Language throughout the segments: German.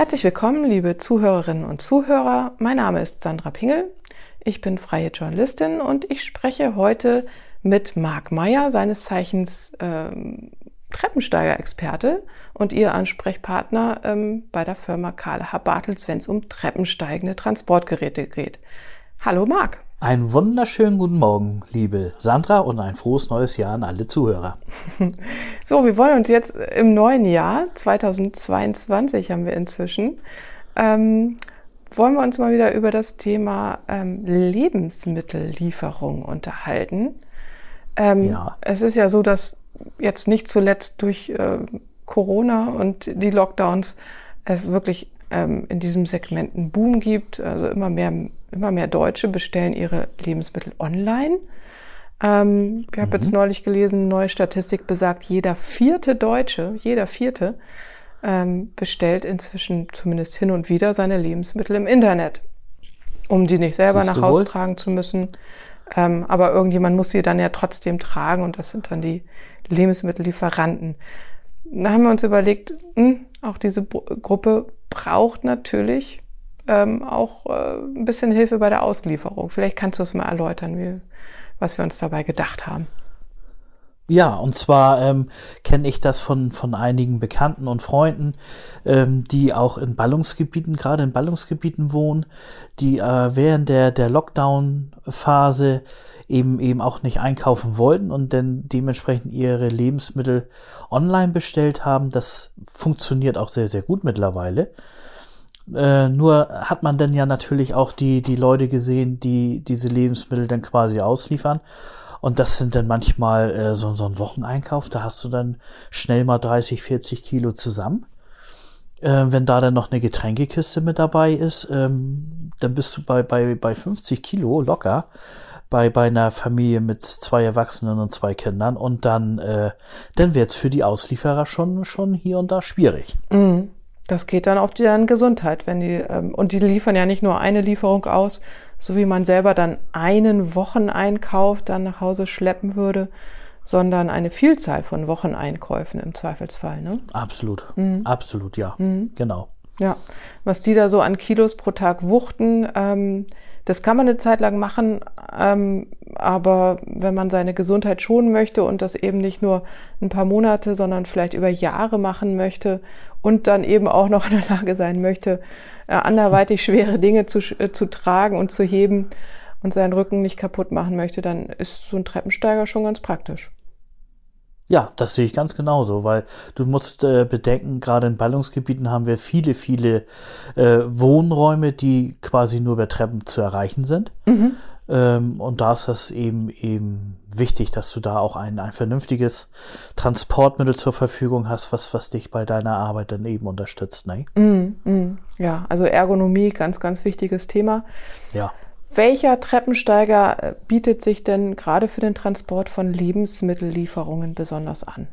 Herzlich willkommen, liebe Zuhörerinnen und Zuhörer. Mein Name ist Sandra Pingel. Ich bin freie Journalistin und ich spreche heute mit Marc Meyer, seines Zeichens Treppensteiger-Experte und Ihr Ansprechpartner bei der Firma Karle H. Bartels, wenn es um treppensteigende Transportgeräte geht. Hallo Marc. Einen wunderschönen guten Morgen, liebe Sandra, und ein frohes neues Jahr an alle Zuhörer. So, wir wollen uns jetzt im neuen Jahr, 2022 haben wir inzwischen, wollen wir uns mal wieder über das Thema Lebensmittellieferung unterhalten. Es ist ja so, dass jetzt nicht zuletzt durch Corona und die Lockdowns es wirklich in diesem Segment einen Boom gibt. Also immer mehr Deutsche bestellen ihre Lebensmittel online. Ich habe jetzt neulich gelesen, eine neue Statistik besagt, jeder vierte Deutsche, bestellt inzwischen zumindest hin und wieder seine Lebensmittel im Internet, um die nicht selber nach Hause tragen zu müssen. Aber irgendjemand muss sie dann ja trotzdem tragen und das sind dann die Lebensmittellieferanten. Da haben wir uns überlegt, auch diese Gruppe braucht natürlich auch ein bisschen Hilfe bei der Auslieferung. Vielleicht kannst du es mal erläutern, was wir uns dabei gedacht haben. Ja, und zwar kenne ich das von einigen Bekannten und Freunden, die auch in Ballungsgebieten, gerade in Ballungsgebieten wohnen, die während der Lockdown-Phase eben auch nicht einkaufen wollten und dann dementsprechend ihre Lebensmittel online bestellt haben. Das funktioniert auch sehr, sehr gut mittlerweile. Nur hat man dann ja natürlich auch die Leute gesehen, die diese Lebensmittel dann quasi ausliefern. Und das sind dann manchmal so ein Wocheneinkauf, da hast du dann schnell mal 30, 40 Kilo zusammen. Wenn da dann noch eine Getränkekiste mit dabei ist, dann bist du bei 50 Kilo locker bei einer Familie mit 2 Erwachsenen und 2 Kindern. Und dann wird es für die Auslieferer schon hier und da schwierig. Das geht dann auf deren Gesundheit, und die liefern ja nicht nur eine Lieferung aus, so wie man selber dann einen Wocheneinkauf dann nach Hause schleppen würde, sondern eine Vielzahl von Wocheneinkäufen im Zweifelsfall, ne? Absolut, absolut, ja, genau. Ja, was die da so an Kilos pro Tag wuchten, das kann man eine Zeit lang machen, aber wenn man seine Gesundheit schonen möchte und das eben nicht nur ein paar Monate, sondern vielleicht über Jahre machen möchte und dann eben auch noch in der Lage sein möchte, anderweitig schwere Dinge zu tragen und zu heben und seinen Rücken nicht kaputt machen möchte, dann ist so ein Treppensteiger schon ganz praktisch. Ja, das sehe ich ganz genauso, weil du musst bedenken, gerade in Ballungsgebieten haben wir viele Wohnräume, die quasi nur über Treppen zu erreichen sind. Und da ist das eben wichtig, dass du da auch ein vernünftiges Transportmittel zur Verfügung hast, was dich bei deiner Arbeit dann eben unterstützt, ne? Ja, also Ergonomie, ganz, ganz wichtiges Thema. Ja. Welcher Treppensteiger bietet sich denn gerade für den Transport von Lebensmittellieferungen besonders an?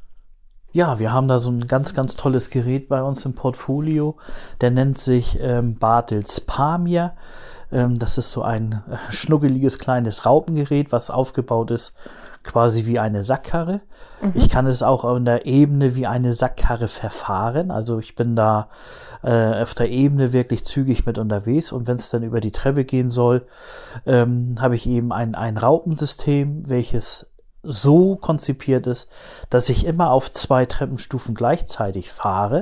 Ja, wir haben da so ein ganz, ganz tolles Gerät bei uns im Portfolio. Der nennt sich Bartels Pamir. Das ist so ein schnuckeliges kleines Raupengerät, was aufgebaut ist quasi wie eine Sackkarre. Ich kann es auch in der Ebene wie eine Sackkarre verfahren. Also ich bin da auf der Ebene wirklich zügig mit unterwegs. Und wenn es dann über die Treppe gehen soll, habe ich eben ein Raupensystem, welches so konzipiert ist, dass ich immer auf 2 Treppenstufen gleichzeitig fahre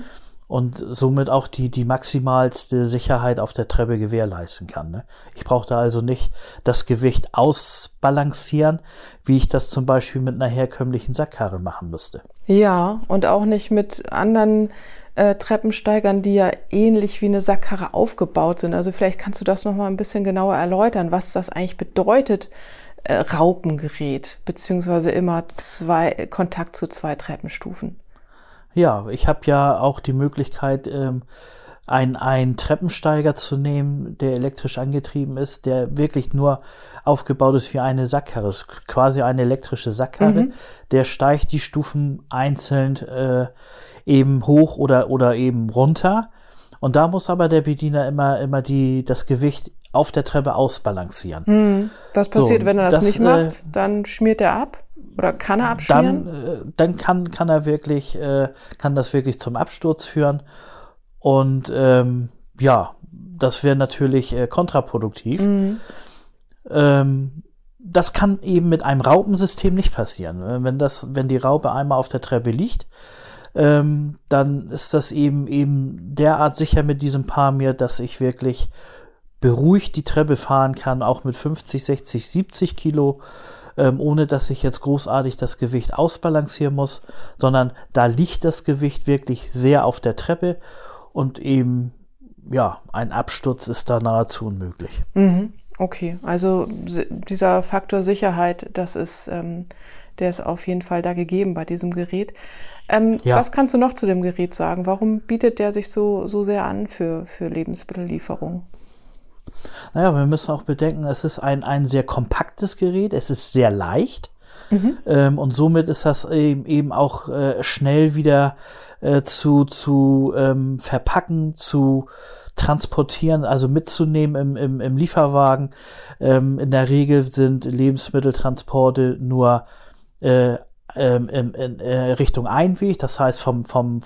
und somit auch die maximalste Sicherheit auf der Treppe gewährleisten kann. Ne? Ich brauche da also nicht das Gewicht ausbalancieren, wie ich das zum Beispiel mit einer herkömmlichen Sackkarre machen müsste. Ja, und auch nicht mit anderen Treppensteigern, die ja ähnlich wie eine Sackkarre aufgebaut sind. Also vielleicht kannst du das noch mal ein bisschen genauer erläutern, was das eigentlich bedeutet, Raupengerät, beziehungsweise immer Kontakt zu 2 Treppenstufen. Ja, ich habe ja auch die Möglichkeit, einen Treppensteiger zu nehmen, der elektrisch angetrieben ist, der wirklich nur aufgebaut ist wie eine Sackkarre, quasi eine elektrische Sackkarre. Der steigt die Stufen einzeln eben hoch oder eben runter. Und da muss aber der Bediener immer das Gewicht auf der Treppe ausbalancieren. Was passiert, wenn er das nicht macht? Dann schmiert er ab? Oder kann er abschmieren? Dann kann das wirklich zum Absturz führen. Und das wäre natürlich kontraproduktiv. Das kann eben mit einem Raupensystem nicht passieren. Wenn die Raupe einmal auf der Treppe liegt, dann ist das eben derart sicher mit diesem Pamir, dass ich wirklich beruhigt die Treppe fahren kann, auch mit 50, 60, 70 Kilo, ohne dass ich jetzt großartig das Gewicht ausbalancieren muss, sondern da liegt das Gewicht wirklich sehr auf der Treppe und eben, ein Absturz ist da nahezu unmöglich. Okay, also dieser Faktor Sicherheit, der ist auf jeden Fall da gegeben bei diesem Gerät. Was kannst du noch zu dem Gerät sagen? Warum bietet der sich so sehr an für Lebensmittellieferung? Naja, wir müssen auch bedenken, es ist ein sehr kompaktes Gerät, es ist sehr leicht und somit ist das eben auch schnell wieder zu verpacken, zu transportieren, also mitzunehmen im Lieferwagen. In der Regel sind Lebensmitteltransporte nur in Richtung Einweg, das heißt vom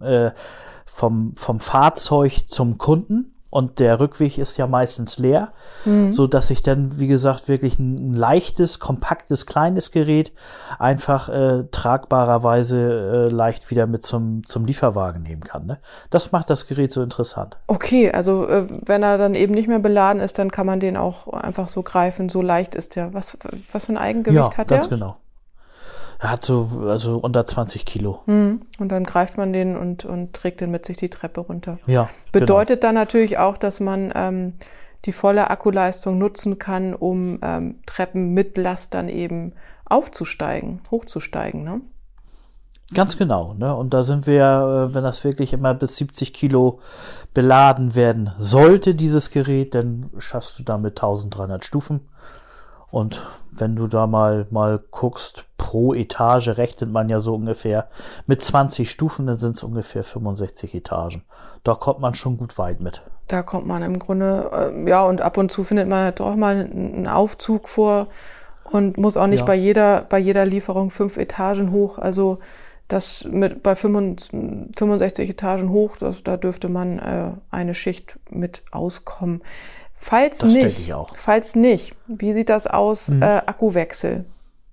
Fahrzeug zum Kunden. Und der Rückweg ist ja meistens leer, so dass ich dann, wie gesagt, wirklich ein leichtes, kompaktes, kleines Gerät einfach tragbarerweise leicht wieder mit zum Lieferwagen nehmen kann. Ne? Das macht das Gerät so interessant. Okay, also wenn er dann eben nicht mehr beladen ist, dann kann man den auch einfach so greifen. So leicht ist der. Was für ein Eigengewicht hat der? Ja, ganz genau. Er hat also unter 20 Kilo. Und dann greift man den und trägt den mit sich die Treppe runter. Ja, bedeutet dann natürlich auch, dass man die volle Akkuleistung nutzen kann, um Treppen mit Last dann eben hochzusteigen, ne? Ganz genau, ne? Und da sind wir, wenn das wirklich immer bis 70 Kilo beladen werden sollte, dieses Gerät, dann schaffst du damit 1300 Stufen. Und wenn du da mal guckst, pro Etage rechnet man ja so ungefähr mit 20 Stufen, dann sind es ungefähr 65 Etagen. Da kommt man schon gut weit mit. Da kommt man im Grunde, und ab und zu findet man doch mal einen Aufzug vor und muss auch nicht bei jeder Lieferung 5 Etagen hoch. Also das bei 65 Etagen hoch, da dürfte man eine Schicht mit auskommen. Falls nicht, wie sieht das aus, Akkuwechsel?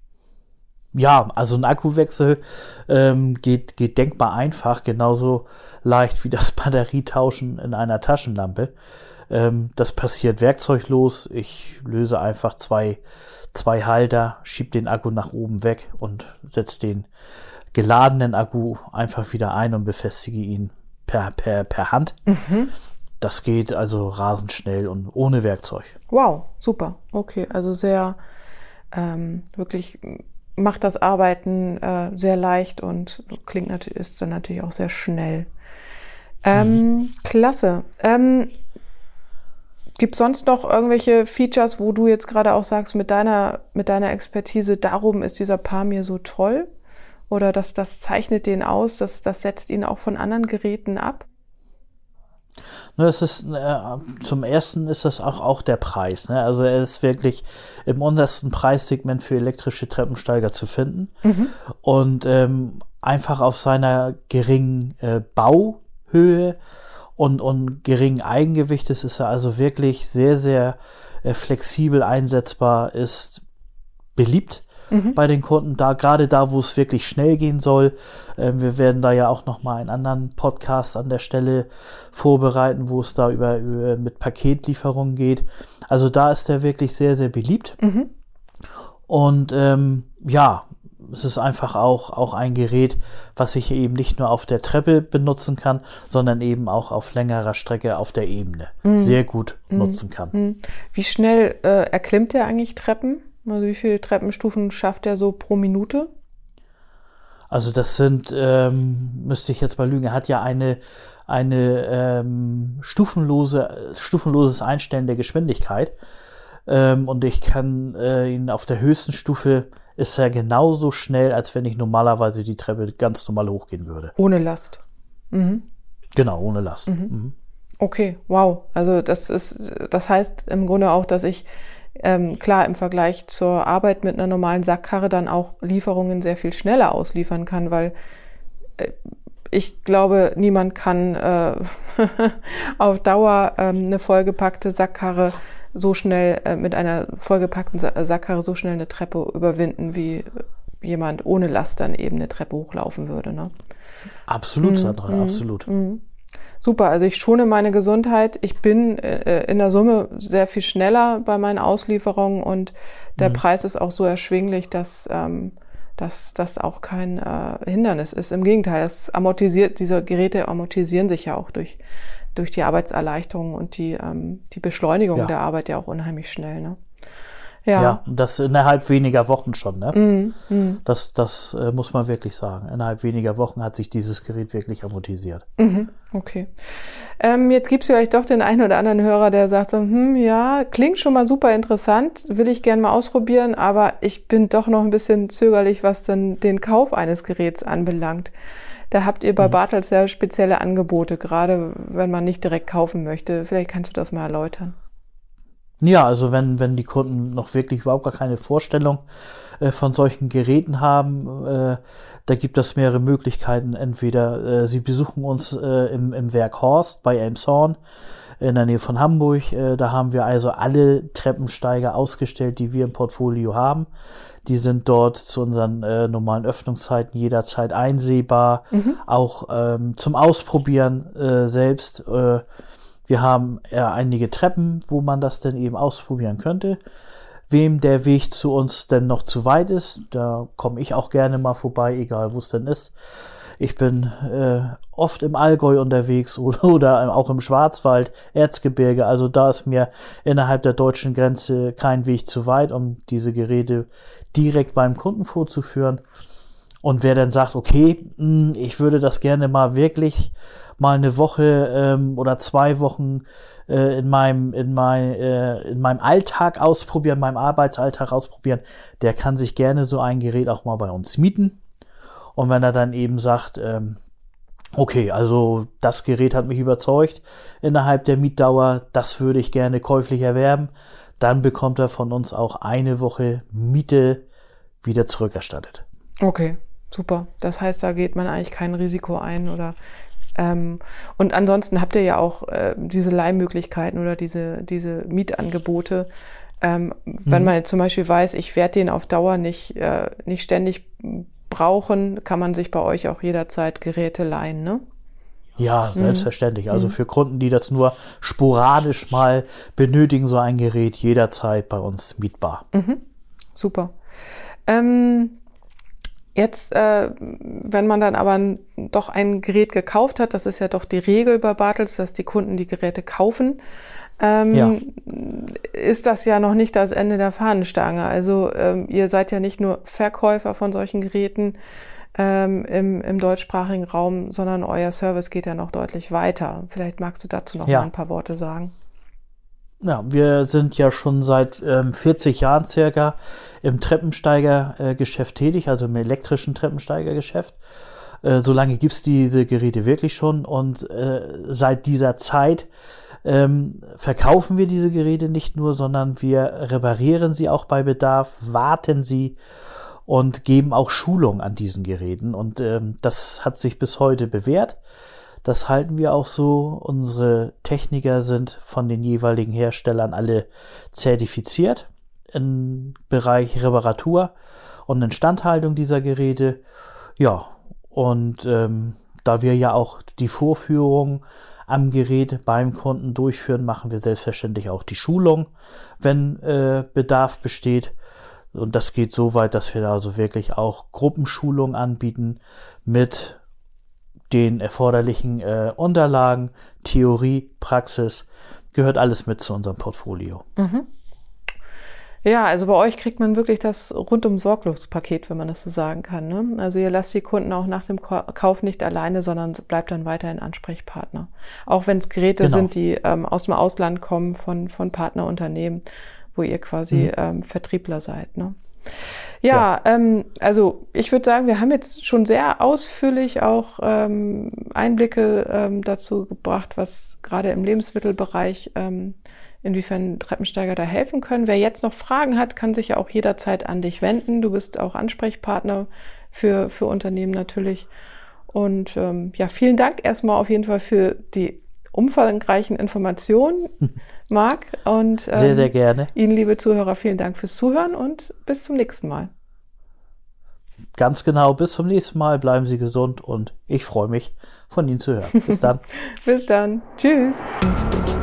Ja, also ein Akkuwechsel geht denkbar einfach, genauso leicht wie das Batterietauschen in einer Taschenlampe. Das passiert werkzeuglos. Ich löse einfach zwei Halter, schiebe den Akku nach oben weg und setze den geladenen Akku einfach wieder ein und befestige ihn per Hand. Das geht also rasend schnell und ohne Werkzeug. Wow, super. Okay, also sehr wirklich macht das Arbeiten sehr leicht und ist dann natürlich auch sehr schnell. Klasse. Gibt es sonst noch irgendwelche Features, wo du jetzt gerade auch sagst, mit deiner Expertise, darum ist dieser Pamir so toll? Oder das zeichnet den aus, das setzt ihn auch von anderen Geräten ab? Es ist, zum ersten ist das auch der Preis. Ne? Also er ist wirklich im untersten Preissegment für elektrische Treppensteiger zu finden. Und einfach auf seiner geringen Bauhöhe und geringen Eigengewicht ist er also wirklich sehr, sehr flexibel einsetzbar, ist beliebt bei den Kunden, gerade da, wo es wirklich schnell gehen soll. Wir werden da ja auch noch mal einen anderen Podcast an der Stelle vorbereiten, wo es da über mit Paketlieferungen geht. Also da ist er wirklich sehr, sehr beliebt. Und es ist einfach auch ein Gerät, was ich eben nicht nur auf der Treppe benutzen kann, sondern eben auch auf längerer Strecke auf der Ebene sehr gut nutzen kann. Wie schnell erklimmt er eigentlich Treppen? Also wie viele Treppenstufen schafft er so pro Minute? Also das sind, müsste ich jetzt mal lügen, er hat ja eine stufenloses Einstellen der Geschwindigkeit. Und ich kann ihn auf der höchsten Stufe ist er genauso schnell, als wenn ich normalerweise die Treppe ganz normal hochgehen würde. Ohne Last. Genau, ohne Last. Okay, wow. Also das heißt im Grunde auch, dass ich klar im Vergleich zur Arbeit mit einer normalen Sackkarre dann auch Lieferungen sehr viel schneller ausliefern kann, weil ich glaube, niemand kann auf Dauer eine vollgepackte Sackkarre so schnell, mit einer vollgepackten Sackkarre so schnell eine Treppe überwinden, wie jemand ohne Last dann eben eine Treppe hochlaufen würde. Ne? Absolut, Sandra, absolut. Super, also ich schone meine Gesundheit. Ich bin in der Summe sehr viel schneller bei meinen Auslieferungen und der Preis ist auch so erschwinglich, dass das auch kein Hindernis ist. Im Gegenteil, diese Geräte amortisieren sich ja auch durch die Arbeitserleichterung und die Beschleunigung der Arbeit ja auch unheimlich schnell. Ne? Ja, das innerhalb weniger Wochen schon. Ne? Das muss man wirklich sagen. Innerhalb weniger Wochen hat sich dieses Gerät wirklich amortisiert. Okay. Jetzt gibt es vielleicht doch den einen oder anderen Hörer, der sagt so, ja, klingt schon mal super interessant, will ich gerne mal ausprobieren, aber ich bin doch noch ein bisschen zögerlich, was dann den Kauf eines Geräts anbelangt. Da habt ihr bei Bartels ja spezielle Angebote, gerade wenn man nicht direkt kaufen möchte. Vielleicht kannst du das mal erläutern. Ja, also wenn die Kunden noch wirklich überhaupt gar keine Vorstellung von solchen Geräten haben, da gibt es mehrere Möglichkeiten. Entweder sie besuchen uns im Werk Horst bei Elmshorn in der Nähe von Hamburg. Da haben wir also alle Treppensteiger ausgestellt, die wir im Portfolio haben. Die sind dort zu unseren normalen Öffnungszeiten jederzeit einsehbar, auch zum Ausprobieren selbst. Wir haben einige Treppen, wo man das denn eben ausprobieren könnte. Wem der Weg zu uns denn noch zu weit ist, da komme ich auch gerne mal vorbei, egal wo es denn ist. Ich bin oft im Allgäu unterwegs oder auch im Schwarzwald, Erzgebirge. Also da ist mir innerhalb der deutschen Grenze kein Weg zu weit, um diese Geräte direkt beim Kunden vorzuführen. Und wer dann sagt, okay, ich würde das gerne mal wirklich mal eine Woche oder 2 Wochen in meinem Alltag ausprobieren, meinem Arbeitsalltag ausprobieren, der kann sich gerne so ein Gerät auch mal bei uns mieten. Und wenn er dann eben sagt, okay, also das Gerät hat mich überzeugt innerhalb der Mietdauer, das würde ich gerne käuflich erwerben, dann bekommt er von uns auch eine Woche Miete wieder zurückerstattet. Okay, super. Das heißt, da geht man eigentlich kein Risiko ein oder und ansonsten habt ihr ja auch diese Leihmöglichkeiten oder diese Mietangebote. Wenn man jetzt zum Beispiel weiß, ich werde den auf Dauer nicht ständig brauchen, kann man sich bei euch auch jederzeit Geräte leihen, ne? Ja, selbstverständlich. Also für Kunden, die das nur sporadisch mal benötigen, so ein Gerät jederzeit bei uns mietbar. Super. Jetzt, wenn man dann aber doch ein Gerät gekauft hat, das ist ja doch die Regel bei Bartels, dass die Kunden die Geräte kaufen, ist das ja noch nicht das Ende der Fahnenstange. Also ihr seid ja nicht nur Verkäufer von solchen Geräten im deutschsprachigen Raum, sondern euer Service geht ja noch deutlich weiter. Vielleicht magst du dazu noch mal ein paar Worte sagen. Ja, wir sind ja schon seit 40 Jahren circa im Treppensteigergeschäft tätig, also im elektrischen Treppensteigergeschäft. So lange gibt es diese Geräte wirklich schon und seit dieser Zeit verkaufen wir diese Geräte nicht nur, sondern wir reparieren sie auch bei Bedarf, warten sie und geben auch Schulung an diesen Geräten. Und das hat sich bis heute bewährt. Das halten wir auch so. Unsere Techniker sind von den jeweiligen Herstellern alle zertifiziert im Bereich Reparatur und Instandhaltung dieser Geräte. Ja, und da wir ja auch die Vorführung am Gerät beim Kunden durchführen, machen wir selbstverständlich auch die Schulung, wenn Bedarf besteht. Und das geht so weit, dass wir da also wirklich auch Gruppenschulungen anbieten mit den erforderlichen Unterlagen, Theorie, Praxis, gehört alles mit zu unserem Portfolio. Ja, also bei euch kriegt man wirklich das Rundum-Sorglos-Paket, wenn man das so sagen kann, ne? Also ihr lasst die Kunden auch nach dem Kauf nicht alleine, sondern bleibt dann weiterhin Ansprechpartner. Auch wenn es Geräte sind, die aus dem Ausland kommen, von Partnerunternehmen, wo ihr quasi Vertriebler seid, ne? Ja, also ich würde sagen, wir haben jetzt schon sehr ausführlich auch Einblicke dazu gebracht, was gerade im Lebensmittelbereich, inwiefern Treppensteiger da helfen können. Wer jetzt noch Fragen hat, kann sich ja auch jederzeit an dich wenden. Du bist auch Ansprechpartner für Unternehmen natürlich. Und ja, vielen Dank erstmal auf jeden Fall für die umfangreichen Informationen, Marc. Und sehr, sehr gerne. Ihnen, liebe Zuhörer, vielen Dank fürs Zuhören und bis zum nächsten Mal. Ganz genau, bis zum nächsten Mal. Bleiben Sie gesund und ich freue mich, von Ihnen zu hören. Bis dann. Bis dann. Tschüss.